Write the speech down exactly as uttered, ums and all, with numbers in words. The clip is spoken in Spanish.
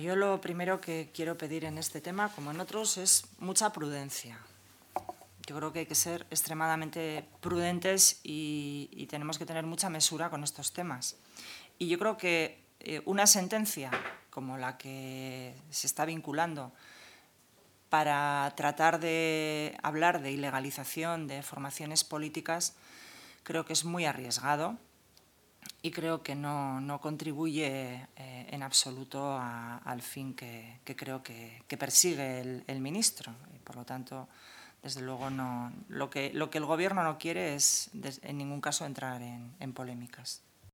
yo lo primero que quiero pedir en este tema, como en otros, es mucha prudencia. Yo creo que hay que ser extremadamente prudentes y, y tenemos que tener mucha mesura con estos temas. Y yo creo que eh, una sentencia como la que se está vinculando para tratar de hablar de ilegalización de formaciones políticas, creo que es muy arriesgado y creo que no, no contribuye eh, en absoluto a, al fin que, que creo que, que persigue el, el ministro. Y por lo tanto, desde luego, no, lo, que, lo que el Gobierno no quiere es, en ningún caso, entrar en, en polémicas.